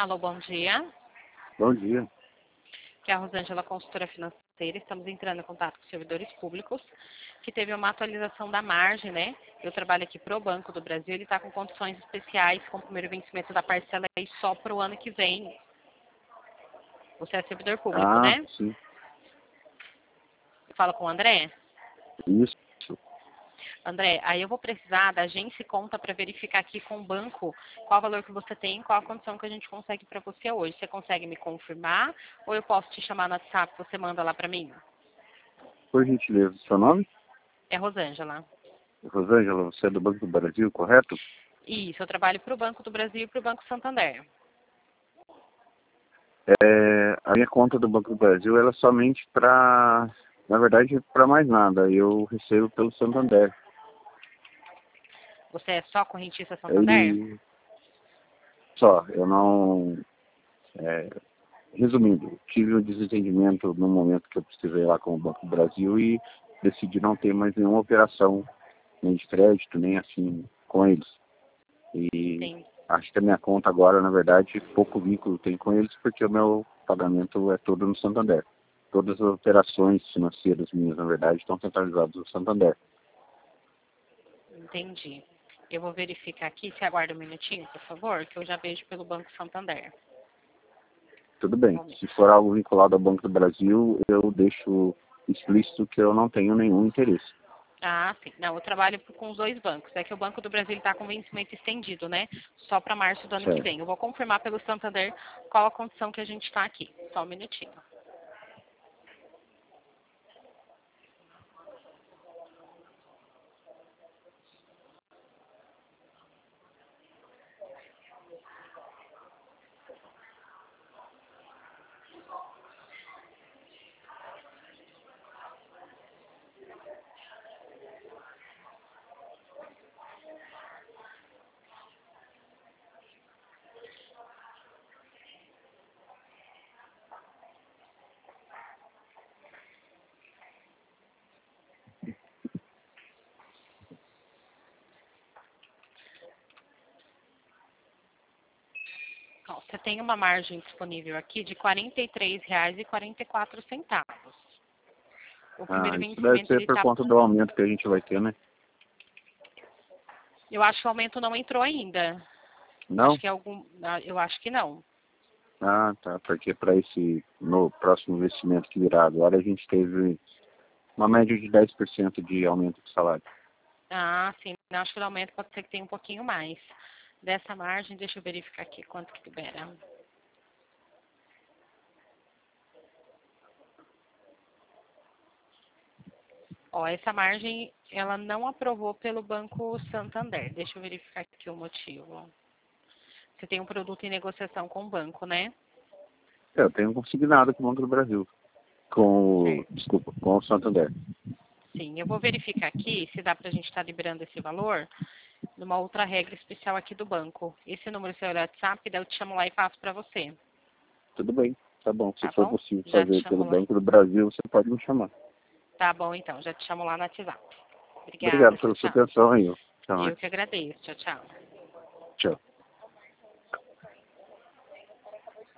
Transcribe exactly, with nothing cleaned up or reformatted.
Alô, bom dia. Bom dia. Aqui é a Rosângela, consultora financeira. Estamos entrando em contato com os servidores públicos, que teve uma atualização da margem, né? Eu trabalho aqui para o Banco do Brasil, ele está com condições especiais, com o primeiro vencimento da parcela aí só para o ano que vem. Você é servidor público, Ah, né? sim. Fala com o André? Isso. André, aí eu vou precisar da agência e conta para verificar aqui com o banco qual o valor que você tem, qual a condição que a gente consegue para você hoje. Você consegue me confirmar ou eu posso te chamar no WhatsApp, você manda lá para mim? Por gentileza, seu nome? É Rosângela. Rosângela, você é do Banco do Brasil, correto? Isso, eu trabalho para o Banco do Brasil e para o Banco Santander. É, a minha conta do Banco do Brasil ela é somente para, na verdade, para mais nada. Eu recebo pelo Santander. Você é só correntista Santander? Ele só, eu não. É, resumindo, tive um desentendimento no momento que eu precisei lá com o Banco do Brasil e decidi não ter mais nenhuma operação, nem de crédito, nem assim, com eles. E Sim. acho que a minha conta agora, na verdade, pouco vínculo tem com eles, porque o meu pagamento é todo no Santander. Todas as operações financeiras minhas, na verdade, estão centralizadas no Santander. Entendi. Eu vou verificar aqui, você aguarda um minutinho, por favor, que eu já vejo pelo Banco Santander. Tudo bem. Momento. Se for algo vinculado ao Banco do Brasil, eu deixo explícito que eu não tenho nenhum interesse. Ah, sim. Não, eu trabalho com os dois bancos. É que o Banco do Brasil está com vencimento estendido, né? Só para março do ano que Certo. vem. Eu vou confirmar pelo Santander qual a condição que a gente está aqui. Só um minutinho. Ó, você tem uma margem disponível aqui de quarenta e três reais e quarenta e quatro centavos. O Ah, primeiro isso deve vencimento ser ele por está. conta do aumento que a gente vai ter, né? Eu acho que o aumento não entrou ainda. Acho Não? que é algum. ah, Eu acho que não. Ah, tá. Porque para esse no próximo investimento que virá agora, a gente teve uma média de dez por cento de aumento de salário. Ah, sim. Eu acho que o aumento pode ser que tenha um pouquinho mais. Dessa margem, deixa eu verificar aqui quanto que libera. Ó, essa margem, ela não aprovou pelo Banco Santander. Deixa eu verificar aqui o motivo. Você tem um produto em negociação com o banco, né? É, eu tenho consignado com o Banco do Brasil. Com o, Certo. desculpa, com o Santander. Sim, eu vou verificar aqui se dá para a gente estar liberando esse valor numa outra regra especial aqui do banco. Esse número seu é o WhatsApp, daí eu te chamo lá e passo para você. Tudo bem, tá bom. Se Tá for bom? possível Já te fazer pelo chamo lá. Banco do Brasil, você pode me chamar. Tá bom, então. Já te chamo lá no WhatsApp. Obrigada. Obrigado Tchau, pela sua tchau. atenção aí. Até mais. Eu que agradeço. Tchau, tchau. Tchau.